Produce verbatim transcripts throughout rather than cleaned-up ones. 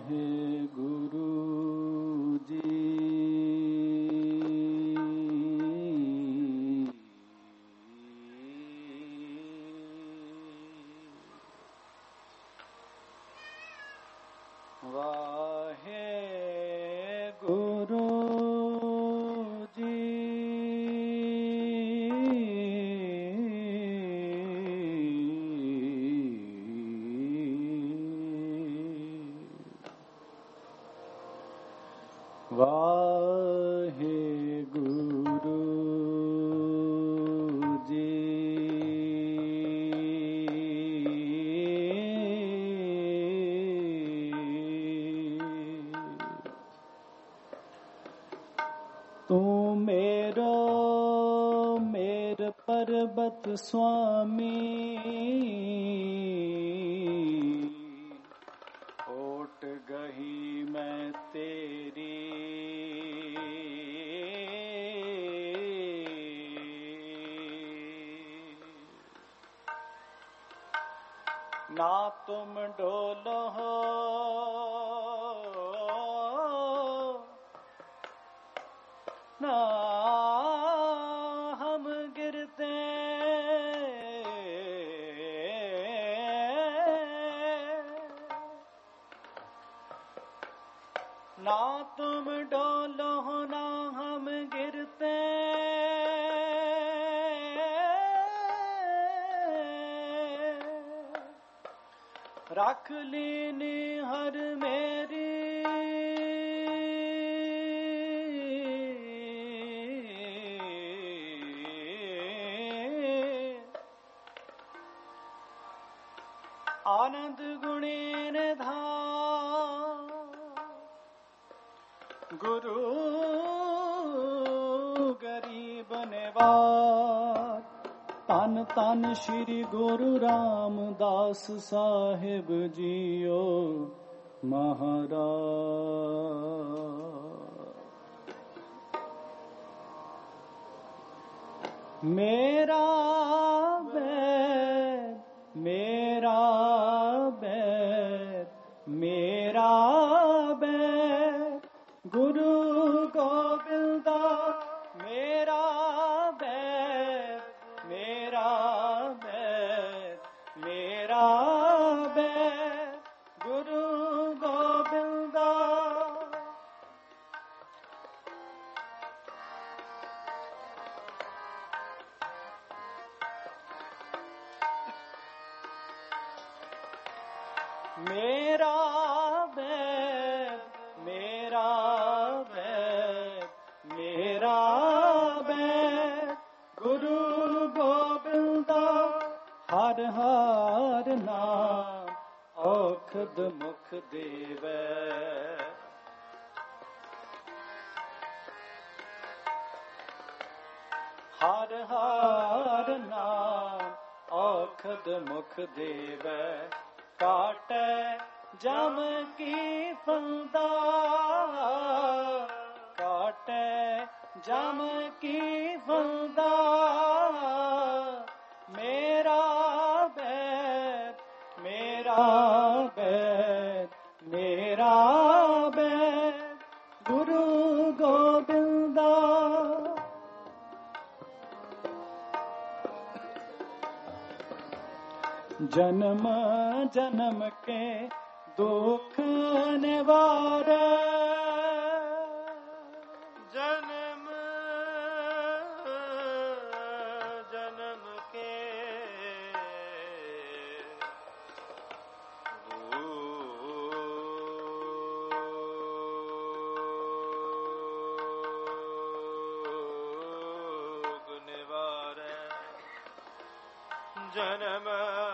स्वामी ओट गही मैं तेरी, ना तुम डोलो हो ना हम गिरते, ना तुम डोलो हो ना हम गिरते, रख लीनी हर मेरी, आनंद गुणीन धाम गुरु गरीब नेवार, तन तन श्री गुरु रामदास साहिब जियो महाराज। मेरा बैर मेरा बैर मेरा बैर गुरु गोविंदा, मेरा बैर मेरा बैर मेरा बैर गुरु गोविंदा। मेरा बैर मेरा बैर मेरा बैर गुरु गोविंदा, हर हर नाम औखद मुख देवै, हर हर नाम औखद मुख देवै, काटे जम की फंदा, काटे जम की फंदा, मेरा बैर मेरा बैर मेरा बैर गुरु गोविंदा। जन्म जन्म के दुख निवारे, जन्म जन्म के दुख निवारे, जन्म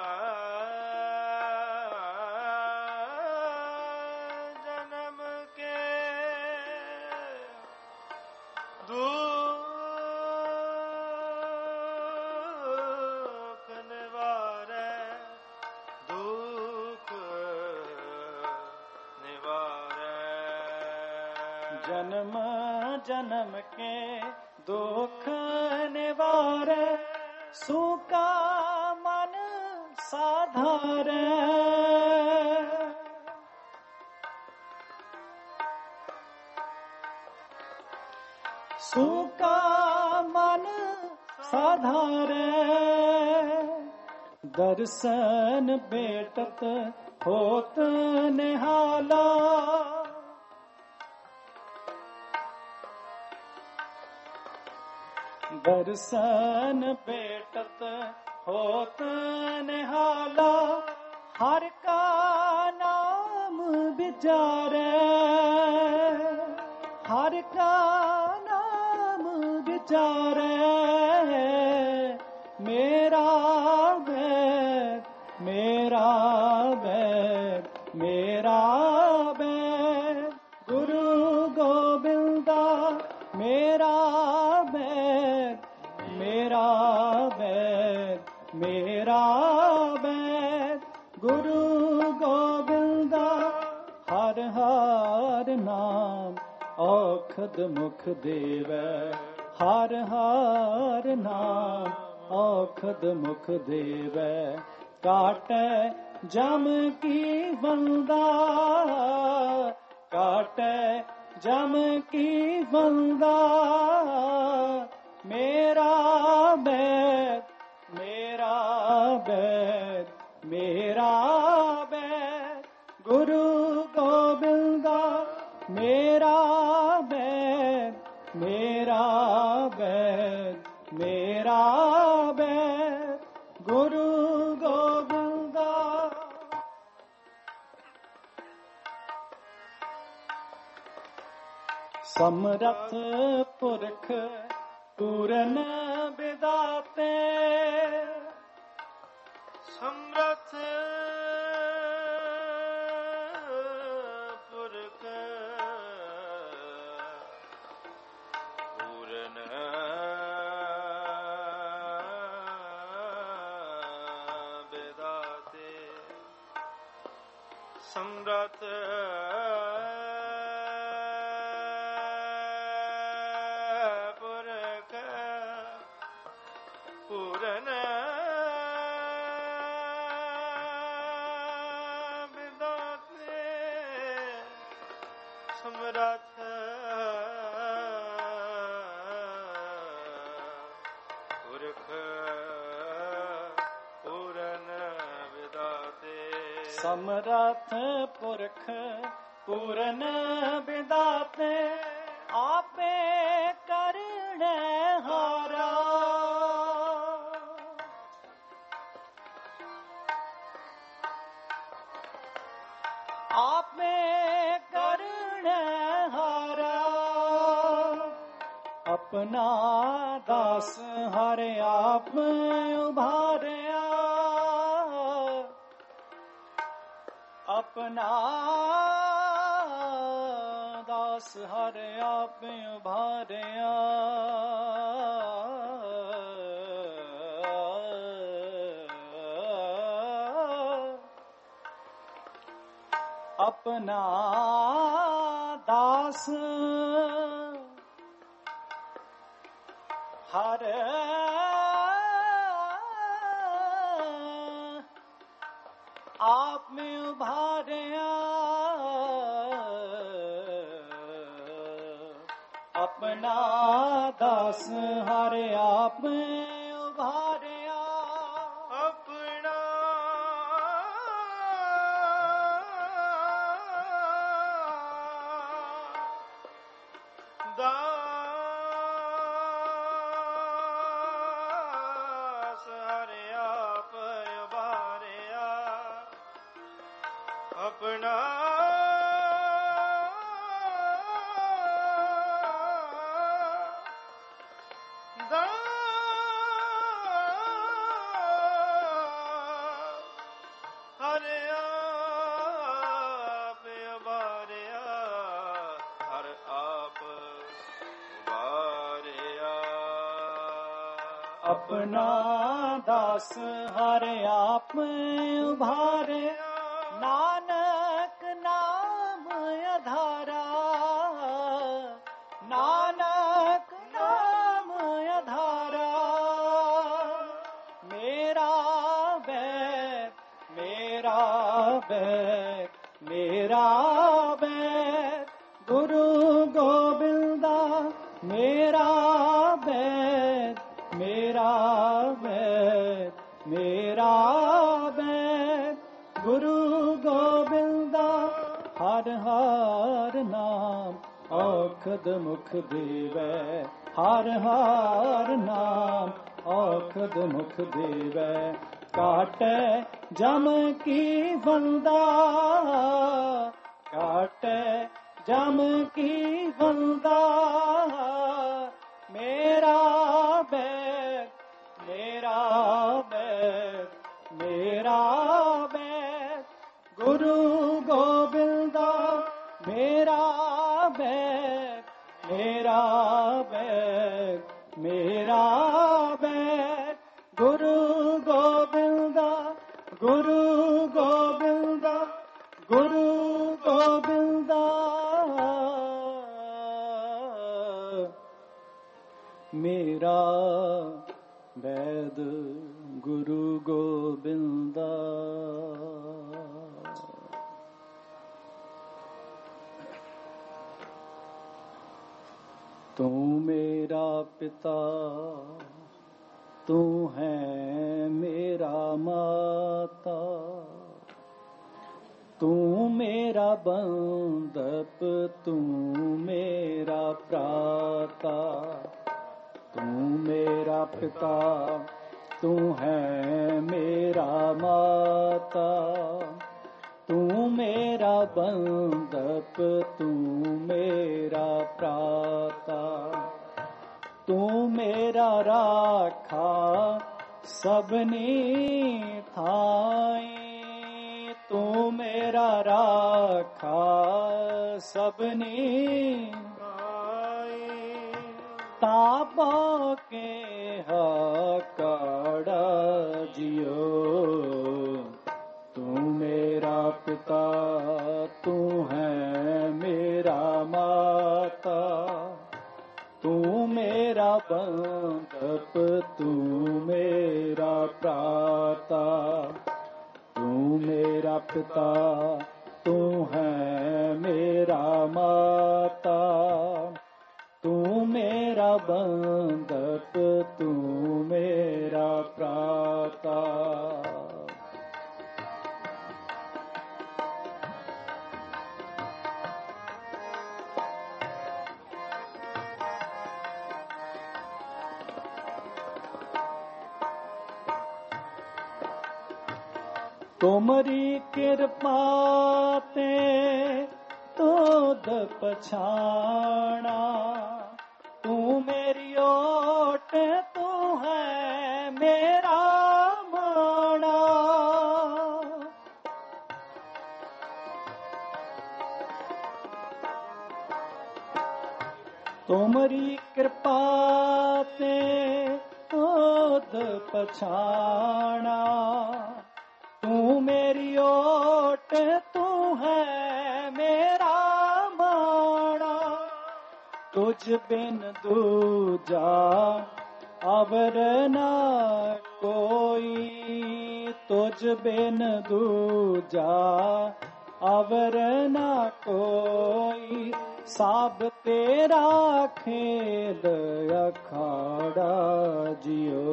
जन्म जन्म के दुख निवारे, सूका मन साधारे, ਸੂਕਾ ਮਨ ਸਾਧਾਰੇ ਦਰਸ਼ਨ ਬੇਟਤ ਹੋਤ ਨਿਹਾਲਾ ਦਰਸ਼ਨ ਬੇਟਤ ਹੋਤ ਨਿਹਾਲਾ ਹਰ ਕਾ ਨਾਮ ਵਿਚਾਰੇ ਹਰ ਕਾ ਨਾਮ ਵਿਚਾਰੇ ਮੇਰਾ ਬੈਦ ਮੇਰਾ ਬੈਦ ਮੇਰਾ ਬੈਦ ਗੁਰੂ ਗੋਬਿੰਦਾ ਮੇਰਾ ਬੈਦ ਮੇਰਾ ਬੈਦ ਮੇਰਾ ਬੈਦ ਗੁਰੂ ਗੋਬਿੰਦਾ ਹਰ ਹਰ ਨਾਮ ਔਖਦ ਮੁਖ ਦੇਵੈ ਹਰ ਹਰ ਨਾਮ ਔਖਦ ਮੁਖ ਦੇਵੈ ਕਾਟੈ ਜਮ ਕੀ ਬੰਦਾ ਕਾਟੈ ਜਮ ਕੀ ਬੰਦਾ ਮੇਰਾ ਬੈਦ ਮੇਰਾ ਬੈਦ ਮੇਰਾ ਬੈਦ ਗੁਰੂ ਗੋਬਿੰਦਾ ਮੇਰਾ ਬੈਦ ਮੇਰਾ ਬੈਦ ਮੇਰਾ ਬੈਦ ਗੁਰੂ ਗੋਬਿੰਦਾ ਸਮਰਥ ਪੁਰਖ ਪੂਰਨ ਵਿਦਾਤੇ ਸਮਰਥ ਪੁਰਖ ਪੂਰਨ ਵਿਦਾਤੇ ਸਮਰਥ ਸਮਰਥ ਪੁਰਖ ਪੂਰਨ ਵਿਦਾਤੇ ਆਪੇ ਕਰਨੈ ਹਾਰਾ ਆਪੇ ਕਰਨੈ ਹਾਰਾ ਆਪਣਾ ਦਾਸ ਹਰ ਆਪ ਉਭਾਰਿਆ ਆਪਣਾ ਦਾਸ ਹਰ ਆਪ ਉਭਾਰਿਆ ਆਪਣਾ ਦਾਸ ਹਰ ਆਪ में उभारिया अपना दास हर आप में उभारिया अपना दास हर आप उभारिया अपना अपना दास हर आप उभारे नानक नाम अधारा नानक नाम अधारा मेरा बैत मेरा बैत मेरा बैत गुरु गोबिंदा मेरा ਵੈਦ ਮੇਰਾ ਵੈਦ ਗੁਰੂ ਗੋਬਿੰਦਾ ਹਰ ਹਰ ਨਾਮ ਔਖਦ ਮੁਖ ਦੇਵੈ ਹਰ ਹਰ ਨਾਮ ਔਖਦ ਮੁਖ ਦੇਵੈ ਕਾਟੈ ਜਮ ਕੀ ਬੰਦਾ ਕਾਟੈ ਜਮ ਕੀ ਬੰਦਾ ਮੇਰਾ ਬੈਦ ਮੇਰਾ ਬੈਦ ਮੇਰਾ ਬੈਦ ਗੁਰੂ ਗੋਬਿੰਦਾ ਮੇਰਾ ਬੈਦ ਮੇਰਾ ਬੈਦ ਮੇਰਾ ਬੈਦ ਗੁਰੂ ਗੋਬਿੰਦਾ ਗੁਰੂ ਗੋਬਿੰਦਾ ਗੁਰੂ ਗੋਬਿੰਦਾ ਮੇਰਾ ਵੈਦ ਗੁਰੂ ਗੋਬਿੰਦਾ। ਤੂੰ ਮੇਰਾ ਪਿਤਾ ਤੂੰ ਹੈ ਮੇਰਾ ਮਾਤਾ ਤੂੰ ਮੇਰਾ ਬੰਧਪ ਤੂੰ ਮੇਰਾ ਭਰਾਤਾ ਤੂੰ ਮੇਰਾ ਪਿਤਾ ਤੂੰ ਹੈ ਮੇਰਾ ਮਾਤਾ ਤੂੰ ਮੇਰਾ ਬੰਧਪ ਤੂੰ ਮੇਰਾ ਭਰਾਤਾ ਤੂੰ ਮੇਰਾ ਰਾਖਾ ਸਭਨੀ ਥਾਈ ਤੂੰ ਮੇਰਾ ਰਾਖਾ ਸਭਨੀ ਤਾਪਾ ਕੇ ਹਕੜਾ ਜਿਓ ਤੂੰ ਮੇਰਾ ਪਿਤਾ ਤੂੰ ਹੈ ਮੇਰਾ ਮਾਤਾ ਤੂੰ ਮੇਰਾ ਬੰਧਪ ਤੂੰ ਮੇਰਾ ਭਰਾਤਾ ਤੂੰ ਮੇਰਾ ਪਿਤਾ ਤੂੰ ਹੈ ਮੇਰਾ ਮਾਤਾ ਤੂੰ ਮੇਰਾ ਬੰਧਪ ਤੂੰ ਮੇਰਾ ਭਰਾਤਾ। ਤੁਮਰੀ ਕਿਰਪਾ ਤੇ ਤੋਦ ਪਛਾਣਾ ਤੂੰ ਮੇਰੀ ਓਟ ਤੂੰ ਹੈ ਮੇਰਾ ਮਾਣਾ ਤੁਮਰੀ ਕਿਰਪਾ ਤੇ ਤੋਦ ਪਛਾਣਾ ਤੂੰ ਮੇਰੀ ਓਟ ਤੂੰ ਹੈ ਮੇਰਾ ਮਾਣਾ ਤੁਝ ਬਿਨ ਦੂਜਾ ਅਵਰ ਨਾ ਕੋਈ ਤੁਝ ਬਿਨ ਦੂਜਾ ਅਵਰ ਨਾ ਕੋਈ ਸਭ ਤੇਰਾ ਖੇਲ ਅਖਾੜਾ ਜਿਓ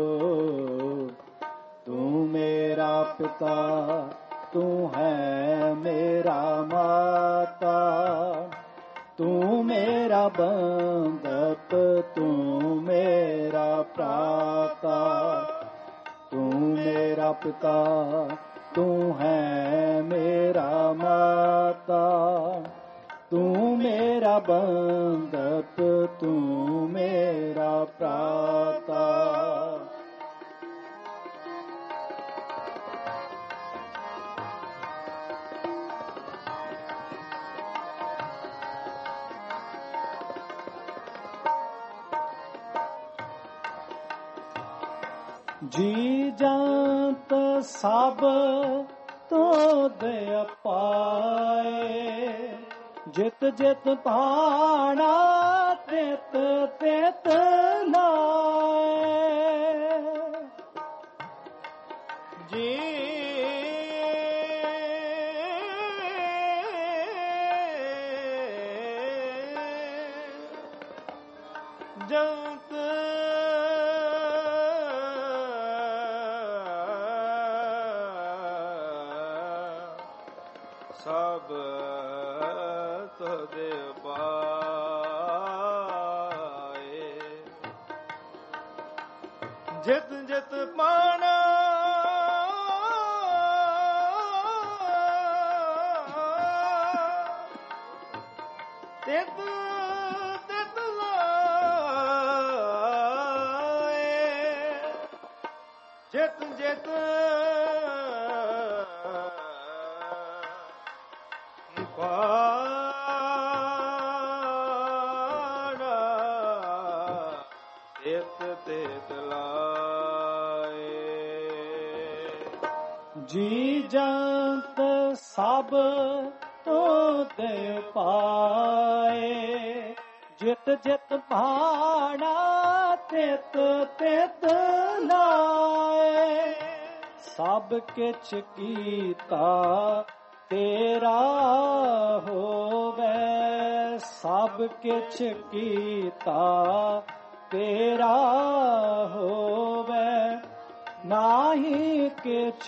ਤੂੰ ਮੇਰਾ ਪਿਤਾ ਤੂੰ ਹੈ ਮੇਰਾ ਮਾਤਾ ਤੂੰ ਮੇਰਾ ਬੰਧਪ ਤੂੰ ਮੇਰਾ ਭਰਾਤਾ ਤੂੰ ਮੇਰਾ ਪਿਤਾ ਤੂੰ ਹੈ ਮੇਰਾ ਮਾਤਾ ਤੂੰ ਮੇਰਾ ਬੰਧਪ ਤੂੰ ਮੇਰਾ ਭਰਾਤਾ। ਜੀ ਜੰਤ ਸਭ ਤੋਦ ਅਪਾਏ ਜਿਤ ਜਿਤ ਭਾਣਾ ਤਿਤ ਤਿਤ ਲਾਏ ਜੀ ਜੰਤ ਸਭ ਤੁਧ ਪਾਏ। ਜਿਤ ਜਿਤ ਪਾਣਾ ਤਿਤ ਤਿਤ ਲਾਏ। ਜਿਤ ਜਿਤ ਪਾਣਾ ਤਿਤ ਤਿਤ ਲਾਏ। ਜੀ ਜੰਤ ਸਭ ਤੁਧ ਪਾਏ। ਜਿਤ ਜਿਤ ਭਾਣਾ ਤਿਤ ਤਿਤ ਲਾਏ। ਸਭ ਕਿਛ ਕੀਤਾ ਤੇਰਾ ਹੋਵੇ। ਸਭ ਕਿਛ ਕੀਤਾ ਤੇਰਾ ਹੋਵੇ। ਨਾਹੀ ਕਿਛ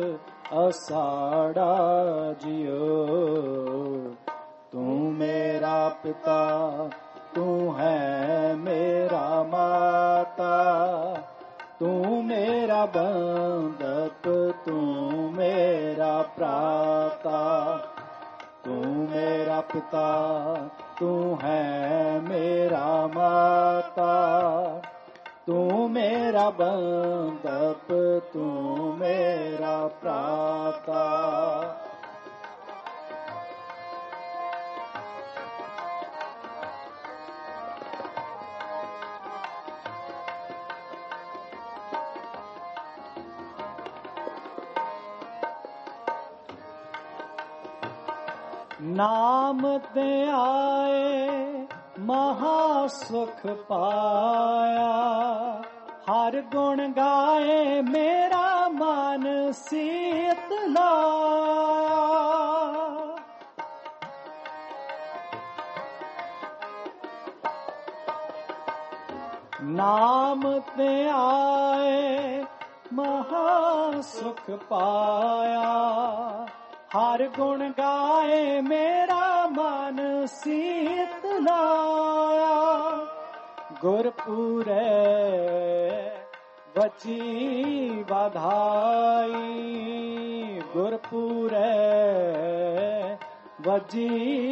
ਅਸਾੜਾ ਜਿਉ। ਤੂੰ ਮੇਰਾ ਪਿਤਾ ਤੂੰ ਹੈ ਮੇਰਾ ਮਾਤਾ। ਤੂੰ ਮੇਰਾ ਬੰਧਪ ਤੂੰ ਮੇਰਾ ਭਰਾਤਾ। ਤੂੰ ਮੇਰਾ ਪਿਤਾ ਤੂੰ ਹੈ ਮੇਰਾ ਮਾਤਾ। ਤੂੰ ਮੇਰਾ ਬੰਧਪ ਤੂੰ ਮੇਰਾ ਭਰਾਤਾ। ਨਾਮ ਤੇ ਆਏ ਮਹਾ ਸੁਖ ਪਾਇਆ। ਹਰ ਗੁਣ ਗਾਏ ਮੇਰਾ ਮਨ ਸੀਤ ਲਾਇਆ। ਨਾਮ ਤੇ ਆਏ ਮਹਾ ਸੁਖ ਪਾਇਆ। ਹਰ ਗੁਣ ਗਾਏ ਮੇਰਾ ਮਨ ਸੀਤ ਲਾਇਆ। ਗੁਰਪੂਰੈ ਵਚੀ ਵਧਾਈ। ਗੁਰਪੂਰੈ ਵਜੀ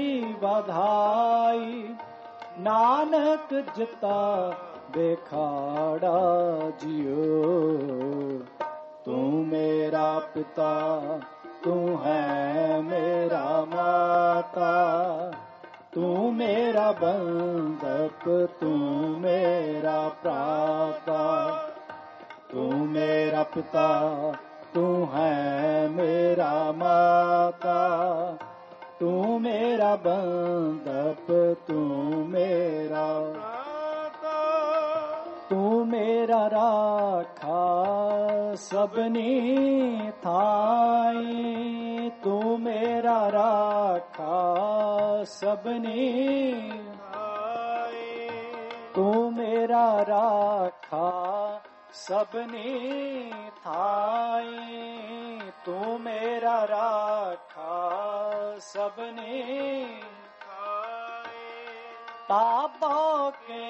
ਵਧਾਈ। ਨਾਨਕ ਜਿਤਾ ਬੇਖਾੜਾ ਜਿਉ। ਤੂੰ ਮੇਰਾ ਪਿਤਾ ਤੂੰ ਹੈ ਮੇਰਾ ਮਾਤਾ। ਤੂੰ ਮੇਰਾ ਬੰਧਪ ਤੂੰ ਮੇਰਾ ਭਰਾਤਾ। ਤੂੰ ਮੇਰਾ ਪਿਤਾ ਤੂੰ ਹੈ ਮੇਰਾ ਮਾਤਾ। ਤੂੰ ਮੇਰਾ ਬੰਧਪ ਤੂੰ ਮੇਰਾ ਭਰਾਤਾ। ਤੂੰ ਮੇਰਾ ਰਾਖਾ ਸਭਨੀ ਥਾਈ। ਤੂੰ ਮੇਰਾ ਰਾਖਾ ਸਭਨੀ ਥਾਈ। ਤੂੰ ਮੇਰਾ ਰਾਖਾ ਸਭਨੀ ਥਾਈ। ਤੂੰ ਮੇਰਾ ਰਾਖਾ ਸਭਨੀ ਥਾਈ। ਤਾਪੋ ਕੇ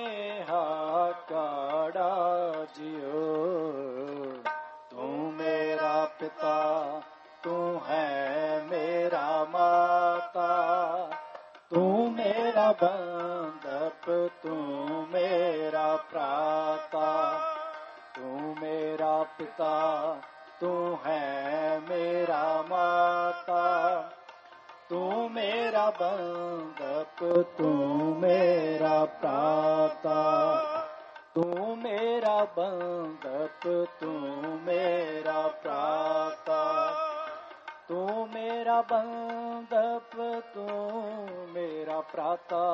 ਹਾਕੜਾ ਜਿਉ। ਤੂੰ ਮੇਰਾ ਪਿਤਾ ਤੂੰ ਹੈ ਮੇਰਾ ਮਾਤਾ। ਤੂੰ ਮੇਰਾ ਬੰਧਪ ਤੂੰ ਮੇਰਾ ਭਰਾਤਾ। ਤੂੰ ਮੇਰਾ ਪਿਤਾ ਤੂੰ ਹੈ ਮੇਰਾ ਮਾਤਾ। ਤੂੰ ਮੇਰਾ ਬੰਧਪ ਤੂੰ ਮੇਰਾ ਭਰਾਤਾ। ਤੂੰ ਮੇਰਾ ਬੰਧਪ ਤੂੰ ਮੇਰਾ ਭਰਾਤਾ। ਤੂੰ ਮੇਰਾ ਬੰਧਪ ਤੂੰ ਮੇਰਾ ਭਰਾਤਾ।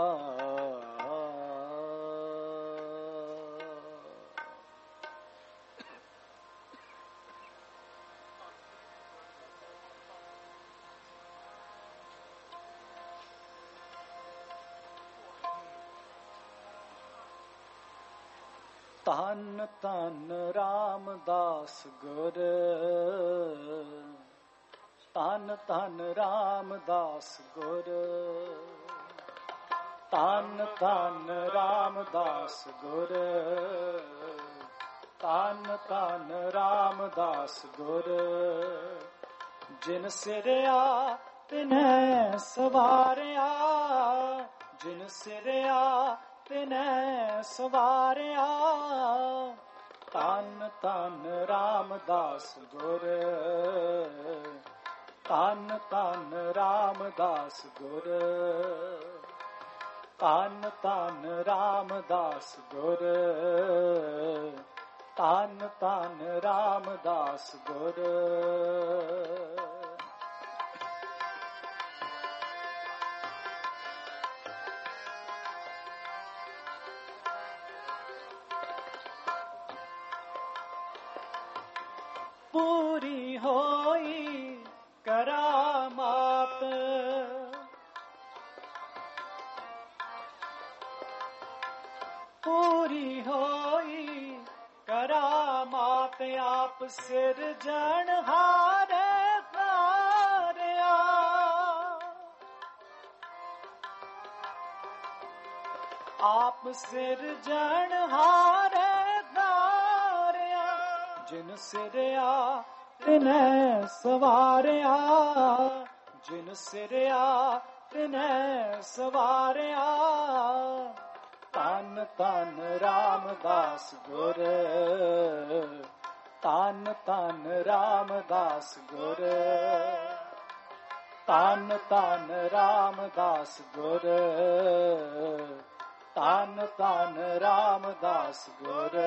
ਧੰਨ ਧੰਨ ਰਾਮਦਾਸ ਗੁਰ ਧੰਨ ਧੰਨ ਰਾਮਦਾਸ ਗੁਰ, ਧੰਨ ਧੰਨ ਰਾਮਦਾਸ ਗੁਰ, ਧੰਨ ਧੰਨ ਰਾਮਦਾਸ ਗੁਰ। ਜਿਨ ਸਿਰਿਆ ਤਿਨੈ ਸਵਾਰਿਆ, ਜਿਨ ਸਿਰਿਆ ਤਿਨੈ ਸਵਾਰਿਆ। ਧੰਨ ਧੰਨ ਰਾਮਦਾਸ ਗੁਰ, ਧੰਨ ਧੰਨ ਰਾਮਦਾਸ ਗੁਰ, ਧੰਨ ਧੰਨ ਰਾਮਦਾਸ ਗੁਰ, ਧੰਨ ਧੰਨ ਰਾਮਦਾਸ ਗੁਰ। ਪੂਰੀ ਹੋਈ ਕਰਾਮਾਤ, ਪੂਰੀ ਹੋਈ ਕਰਾਮਾਤ, ਆਪ ਸਿਰਜਣਹਾਰ ਤਾਰਿਆ। ਆਪ ਸਿਰਜਣਹਾਰ ਤਾਰਿਆ। ਜਿਨ ਸਿਰਿਆ ਤਿਨੈ ਸਵਾਰਿਆ, ਜਿਨ ਸਿਰਿਆ ਤਿਨੈ ਸਵਾਰਿਆ। ਧੰਨ ਧੰਨ ਰਾਮਦਾਸ ਗੁਰ, ਧੰਨ ਧੰਨ ਰਾਮਦਾਸ ਗੁਰ, ਧੰਨ ਧੰਨ ਰਾਮਦਾਸ ਗੁਰ, ਧੰਨ ਧੰਨ ਰਾਮਦਾਸ ਗੁਰ।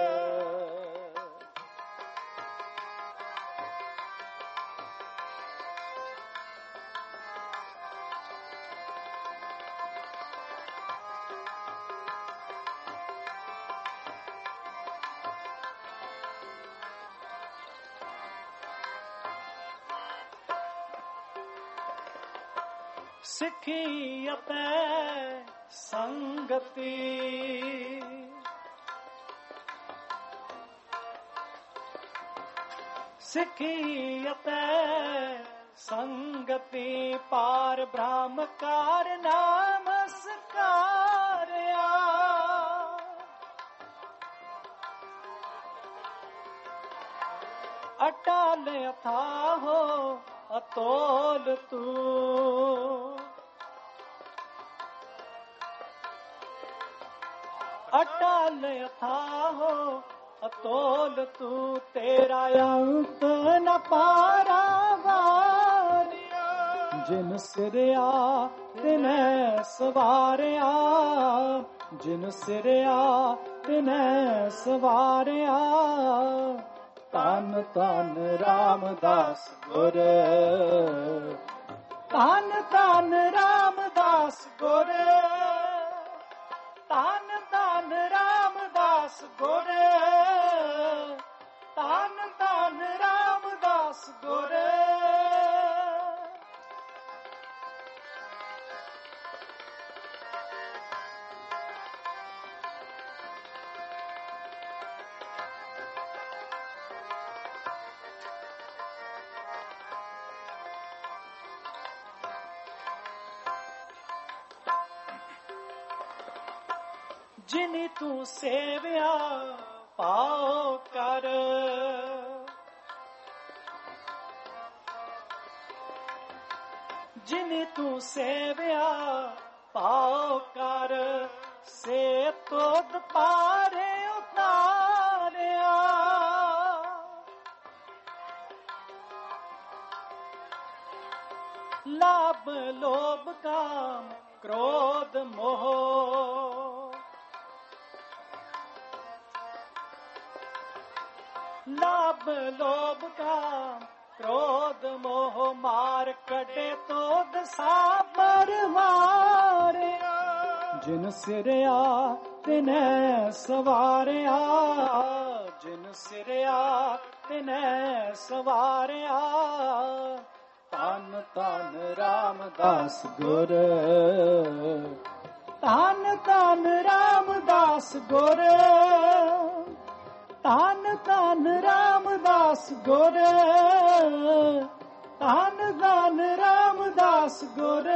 ਸਿੱਖੀ ਅਤੇ ਸੰਗਤੀ, ਸਿੱਖੀ ਅਤੇ ਸੰਗਤੀ। ਪਾਰ ਬ੍ਰਹਮ ਕਾਰ ਨਮਸਕਾਰਿਆ। ਅਟਲ ਅਥਾਹੋ ਅਤੋਲ ਤੂੰ, ਅਟਲ ਅਥਾਹੋ ਅਤੋਲ ਤੂੰ। ਤੇਰਾ ਅੰਤ ਨ ਪਾਰਾਵਾਰਿਆ। ਜਿਨ ਸਿਰਿਆ ਤਿਨੈ ਸਵਾਰਿਆ, ਜਿਨ ਸਿਰਿਆ ਤਿਨੈ ਸਵਾਰਿਆ। ਧੰਨ ਧੰਨ ਰਾਮਦਾਸ ਗੁਰ, ਧੰਨ ਧੰਨ ਰਾਮਦਾਸ ਗੁਰ, ਧੰਨ ਧੰਨ ਰਾਮਦਾਸ ਗੁਰ, ਧੰਨ ਧੰਨ ਰਾਮਦਾਸ ਗੁਰ। ਜਿਨੀ ਤੂੰ ਸੇਵਿਆ ਪਾਉ ਕਰ, ਜਿਨੀ ਤੂੰ ਸੇਵਿਆ ਪਾਉ ਕਰ। ਸੇ ਤੋਦ ਪਾਰੇ ਉਤਾਰਿਆ। ਲਾਭ ਲੋਭ ਕਾਮ ਕ੍ਰੋਧ ਮੋਹ, ਲਾਭ ਲੋਭ ਕਾਮ ਕ੍ਰੋਧ ਮੋਹ। ਮਾਰ ਕੱਢੇ ਤੋਦ ਸਾਬਰ ਮਾਰਿਆ। ਜਿਨ ਸਿਰਿਆ ਤਿਨੈ ਸਵਾਰਿਆ, ਜਿਨ ਸਿਰਿਆ ਤਿਨੈ ਸਵਾਰਿਆ। ਧੰਨ ਧੰਨ ਰਾਮਦਾਸ ਗੁਰ, ਧੰਨ ਧੰਨ ਰਾਮਦਾਸ ਗੁਰ, ਧੰਨ ਧੰਨ ਰਾਮਦਾਸ ਗੁਰ, ਧੰਨ ਧੰਨ ਧੰਨ ਰਾਮਦਾਸ ਗੁਰ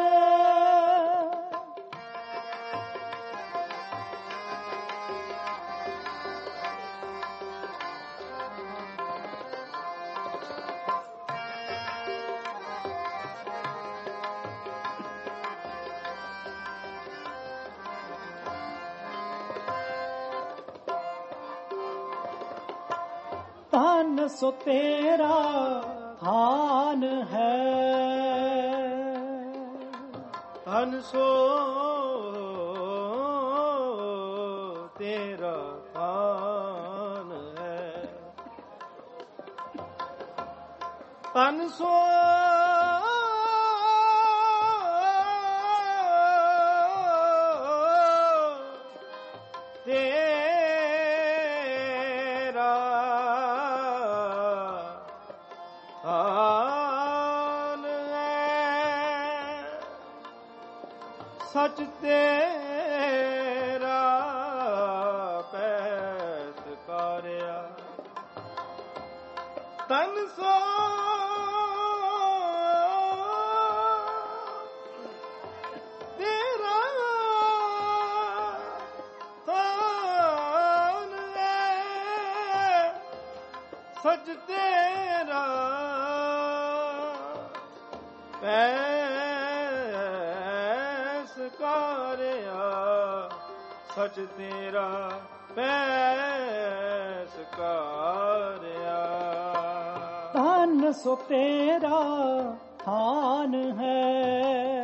ਧਨ ਸੋ ਤੇਰਾ ਥਾਨ ਹੈ ਧਨ ਸੋ ਤੇਰਾ ਥਾਨ ਹੈ ਧਨ ਸੋ ਸਚ ਤੇਰਾ ਪੈਸ ਕਾਰਿਆ ਤਨ ਸੋ ਤੇਰਾ ਤਾਨ ਹੈ ਸਚ ਤੇਰਾ ਪੈਸ ਸਚ ਤੇਰਾ ਪੈਸ ਕਾਰਿਆ ਧਨ ਸੋ ਤੇਰਾ ਥਾਨ ਹੈ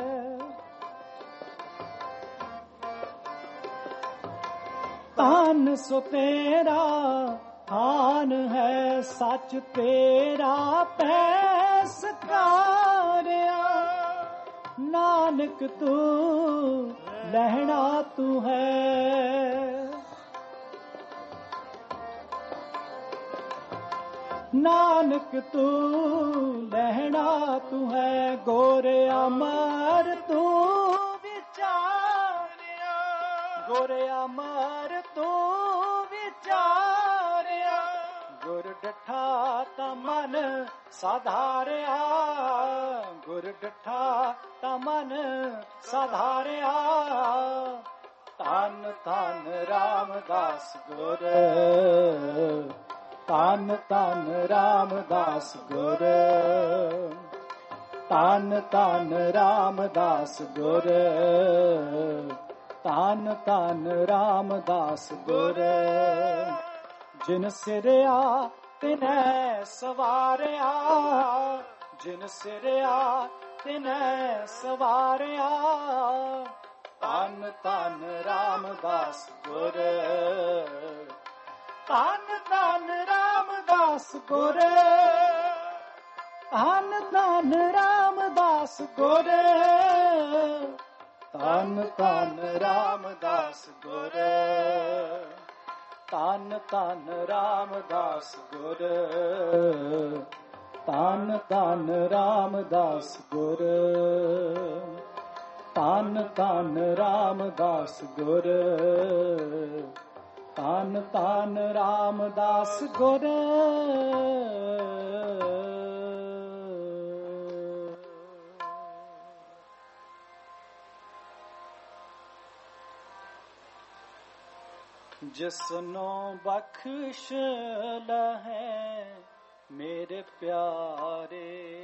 ਧਨ ਸੋ ਤੇਰਾ ਥਾਨ ਹੈ ਸਚ ਤੇਰਾ ਪੈਸ ਕਾਰਿਆ ਨਾਨਕ ਤੂੰ ਲਹਿਣਾ ਤੂੰ ਹੈ ਨਾਨਕ ਤੂੰ ਲਹਿਣਾ ਤੂੰ ਹੈ ਗੁਰ ਅਮਰ ਤੂੰ ਵਿਚਾਰਿਆ ਗੁਰ ਅਮਰ ਤੂੰ ਵਿਚਾਰਿਆ ਗੁਰ ਡਠਾ ਤਾਂ ਮਨ ਸਾਧਾਰਿਆ ਗੁਰ ਡਠਾ ਤਾਂ ਮਨ ਸਾਧਾਰਿਆ ਧੰਨ ਧੰਨ ਰਾਮਦਾਸ ਗੁਰ ਧੰਨ ਧੰਨ ਰਾਮਦਾਸ ਗੁਰ ਧੰਨ ਧੰਨ ਰਾਮਦਾਸ ਗੁਰ ਧੰਨ ਧੰਨ ਰਾਮਦਾਸ ਗੁਰ ਜਿਨ ਸਿਰਿਆ ਤਿਨੈ ਸਵਾਰਿਆ ਜਿਨ ਸਿਰਿਆ ਤਿਨੈ ਸਵਾਰਿਆ ਧੰਨ ਧੰਨ ਰਾਮਦਾਸ ਗੁਰ ਧੰਨ ਧੰਨ ਰਾਮਦਾਸ ਗੁਰ ਧੰਨ ਧੰਨ ਰਾਮਦਾਸ ਗੁਰ ਧੰਨ ਧੰਨ ਰਾਮਦਾਸ ਗੁਰ ਧੰਨ ਧੰਨ ਰਾਮਦਾਸ ਗੁਰ ਧੰਨ ਧੰਨ ਰਾਮਦਾਸ ਗੁਰ ਧੰਨ ਧੰਨ ਰਾਮਦਾਸ ਗੁਰ ਧੰਨ ਧੰਨ ਰਾਮਦਾਸ ਗੁਰ ਜਿਸਨੂੰ ਬਖਸ਼ ਲਹੈ ਮੇਰੇ ਪਿਆਰੇ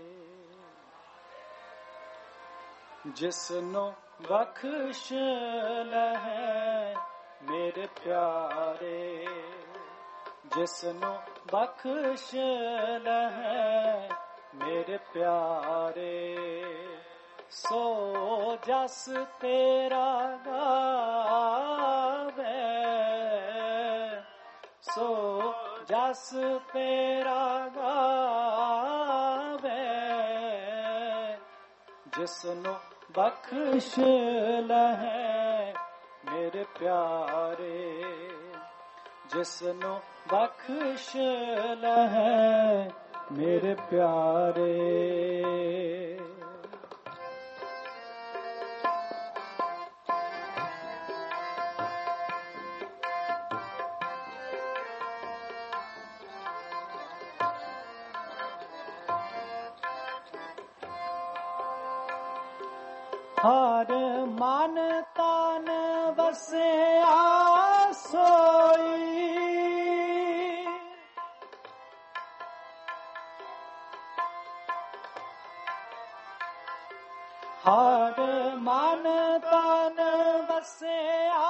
ਜਿਸਨੂੰ ਬਖਸ਼ ਲਹੈ ਮੇਰੇ ਪਿਆਰੇ ਜਿਸਨੂੰ ਬਖਸ਼ ਲਹੈ ਮੇਰੇ ਪਿਆਰੇ ਸੋ ਜਸ ਤੇਰਾ ਗਾਵੇ ਸੋ ਜਸ ਤੇਰਾ ਗਾਵੇ ਜਿਸਨੂੰ ਬਖਸ਼ ਲਹੈ ਮੇਰੇ ਪਿਆਰੇ ਜਿਸਨੂੰ ਬਖਸ਼ ਲਹੈ ਮੇਰੇ ਪਿਆਰੇ ਹਰ ਮਨ ਤਨ ਵਸਿਆ ਸੋਈ ਹਰ ਮਨ ਤਨ ਵਸਿਆ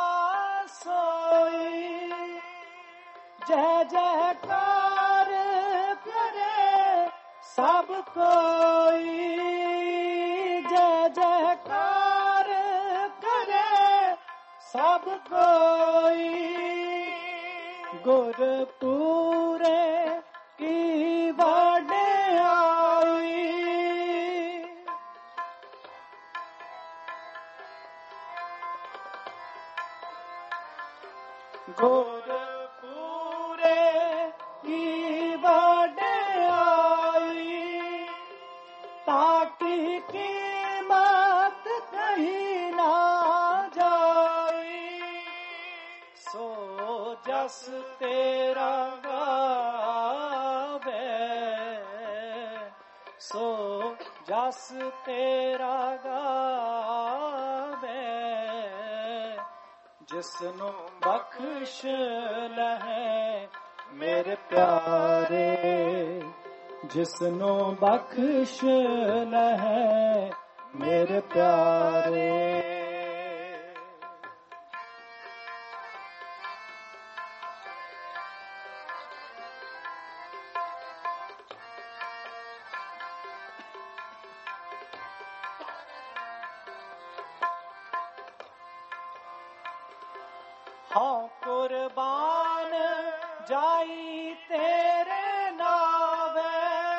ਸੋਈ ਜੈ ਜੈਕਾਰ ਕਰੇ ਸਭ ਕੋਈ ਜੈ ਜੈਕਾਰ ਕਰੇ ਸਭ ਕੋਈ ਗੁਰ ਪੂਰੇ ਕੀ ਵਡਿਆਈ ਗੁਰ ਪੂਰੇ ਕੀ ਵਡਿਆਈ ਤਾਕੀ ਕੀਮਤ ਕਹੀ ਨਾ ਜਾਈ ਸੋ ਜਸ ਤੇਰਾ ਗਾਵੇ ਸੋ ਜਸ ਤੇਰਾ ਗਾਵੇ ਜਿਸਨੂੰ ਬਖਸ਼ ਲਹੈ ਮੇਰੇ ਪਿਆਰੇ ਜਿਸਨੂੰ ਬਖਸ਼ ਲਹੈ ਮੇਰੇ ਪਿਆਰੇ ਹਾਂ ਕੁਰਬਾਨ ਜਾਈ ਤੇਰੇ ਨਾਵੇ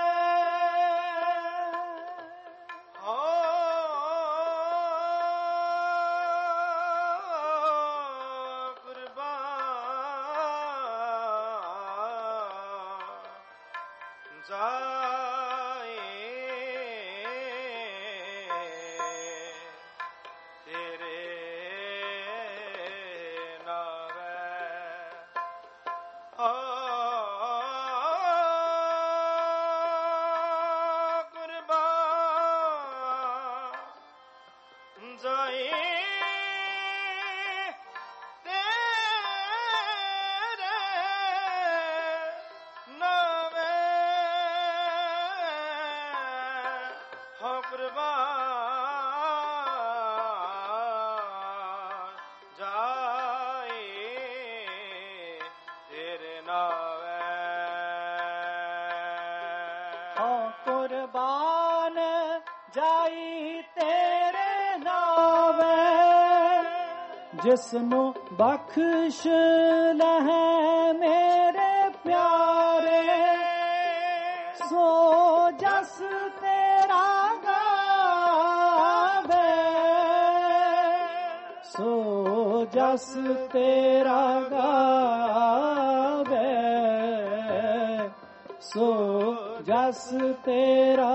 ਹਾਂ ਕੁਰਬਾਨ ਜਾਏ ਤੇਰੇ ਕੁਰਬਾਨ ਜਾਈ ਤੇਰੇ ਨਾਵੇ ਜਿਸਨੂੰ ਬਖਸ਼ ਲਹੈ ਮੇਰੇ ਪਿਆਰੇ ਸੋ ਜਸ ਤੇਰਾ ਗਾਵੇ ਸੋ ਜਸ ਤੇਰਾ ਗਾਵੇ ਸੋ ਜਸ ਤੇਰਾ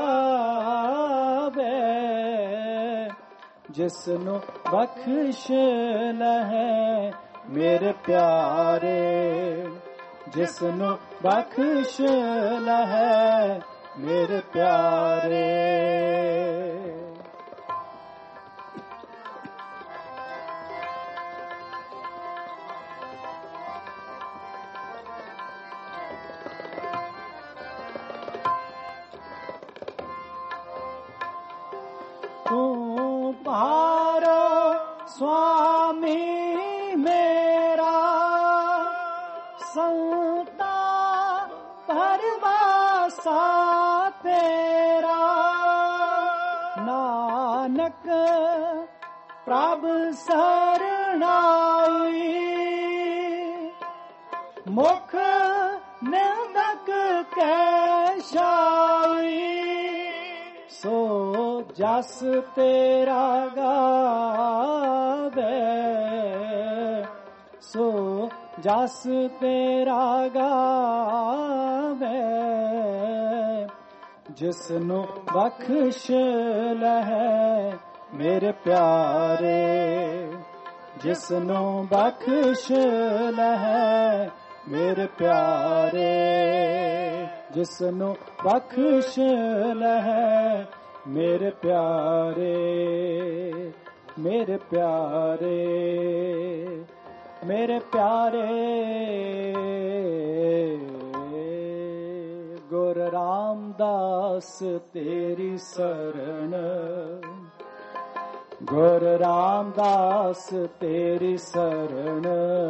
ਗਾਵੇ ਜਿਸਨੂੰ ਬਖਸ਼ ਲਹੈ ਮੇਰੇ ਪਿਆਰੇ ਜਿਸਨੂੰ ਬਖਸ਼ ਲਹੈ ਮੇਰੇ ਪਿਆਰੇ ਤੂੰ ਪਾਰੋ ਸੁਆਮੀ ਮੇਰਾ ਸੰਤਾ ਪਰਵਾਸਾ ਤੇਰਾ ਨਾਨਕ ਪ੍ਰਭ ਸਰਣਾਈ ਮੁਖ ਨਿੰਦਕ ਕੈ ਛਾਈ ਸੋ ਜਸ ਤੇਰਾ ਗਾਵੇ ਸੋ ਜਸ ਤੇਰਾ ਗਾਵੇ ਜਿਸਨੂੰ ਬਖਸ਼ ਲਹੈ ਮੇਰੇ ਪਿਆਰੇ ਜਿਸਨੂੰ ਬਖਸ਼ ਲਹੈ ਮੇਰੇ ਪਿਆਰੇ ਜਿਸਨੂੰ ਬਖਸ਼ ਲਹੈ ਮੇਰੇ ਪਿਆਰੇ ਮੇਰੇ ਪਿਆਰੇ ਮੇਰੇ ਪਿਆਰੇ ਗੁਰ ਰਾਮਦਾਸ ਤੇਰੀ ਸਰਣ ਗੁਰ ਰਾਮਦਾਸ ਤੇਰੀ ਸਰਣ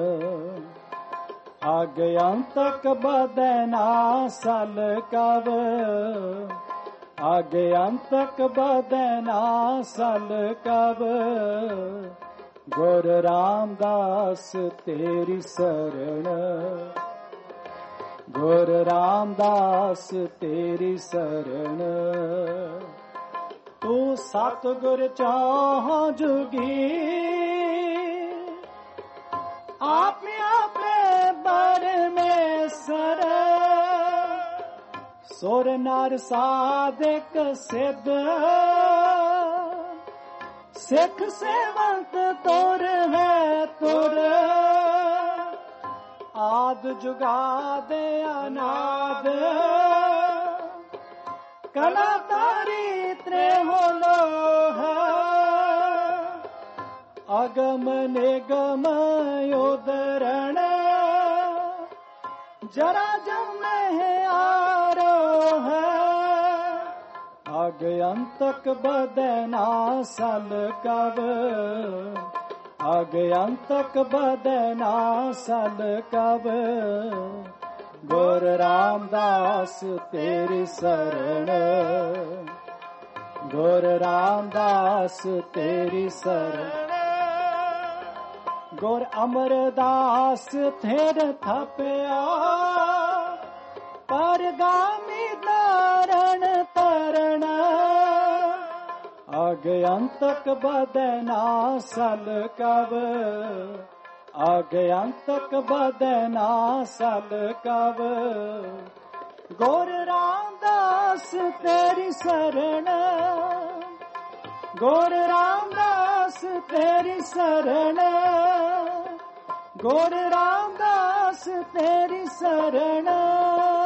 ਆਗੇ ਅੰਤਕ ਬਦਨਾ ਸਲ ਕਵ ਆਗੇ ਅੰਤਕ ਬਦਨਾ ਸਲ ਕਵ ਗੁਰ ਰਾਮਦਾਸ ਤੇਰੀ ਸਰਣ ਗੁਰ ਰਾਮਦਾਸ ਤੇਰੀ ਸਰਣ ਤੂੰ ਸਤਿਗੁਰ ਚਾਹੁ ਜੁਗੀ ਆਪੇ ਆਪੇ ਪਰਮੇਸ਼ਰ ਸੁਰ ਨਰ ਸਾਧਕ ਸਿੱਧ ਸਿੱਖ ਸੇਵੰਤ ਤੁਰ ਹੈ ਤੁਰ ਆਦ ਜੁਗਾਦ ਅਨਾਦ ਕਲਾ ਤਾਰੀ ਤ੍ਰੇ ਹੋਲੋ ਹੈ ਅਗਮ ਨਿਗਮ ਉਦਰਣ ਜਰਾ ਜਮਹਿ ਆਰੋ ਹੈ ਅਗ ਅੰਤਕ ਬਦਨਾ ਸਲ ਕਵ ਅਗ ਅੰਤਕ ਬਦਨਾ ਸਲ ਕਵ ਗੁਰ ਰਾਮਦਾਸ ਤੇਰੀ ਸਰਣ ਗੁਰ ਰਾਮਦਾਸ ਤੇਰੀ ਸਰਣ ਗੁਰ ਅਮਰਦਾਸ ਥੇਰ ਥਪਿਆ ਪਰਗਾਮੀ ਤਾਰਨ ਤਰਨ ਅਗ ਅੰਤਕ ਬਦਨਾ ਸਲ ਕਵ ਅਗ ਅੰਤਕ ਬਦਨਾ ਸਲ ਕਵ ਗੁਰ ਰਾਮਦਾਸ ਤੇਰੀ ਸਰਣ ਗੁਰ ਰਾਮਦਾਸ ਤੇਰੀ ਸਰਣ ਗੁਰ ਰਾਮਦਾਸ ਤੇਰੀ ਸਰਣ